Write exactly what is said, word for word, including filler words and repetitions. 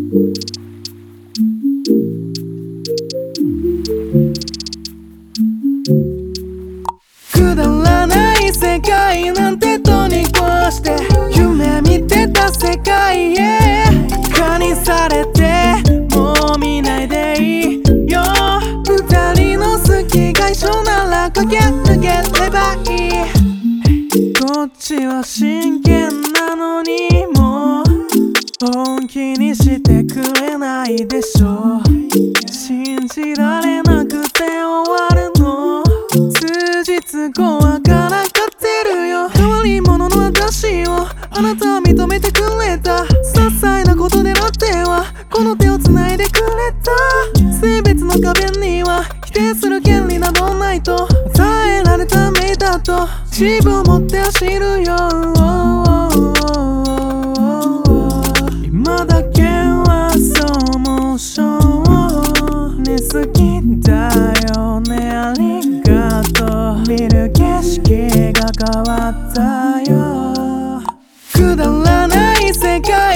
くだらない世界なんてとに越して夢見てた世界へ蚊にされてもう見ないでいいよ。二人の好きが一緒なら駆け抜ければいい。こっちは真剣なのにもう本気にしてくれないでしょ。信じられなくて終わるの数日後はからかってるよ。変わり者の私をあなたは認めてくれた。些細なことでなってはこの手を繋いでくれた。性別の壁には否定する権利などないと与えられた命だと自分を持って走るよ。今だけはそうモーションに好きだよね。ありがとう。見る景色が変わったよ。くだらない世界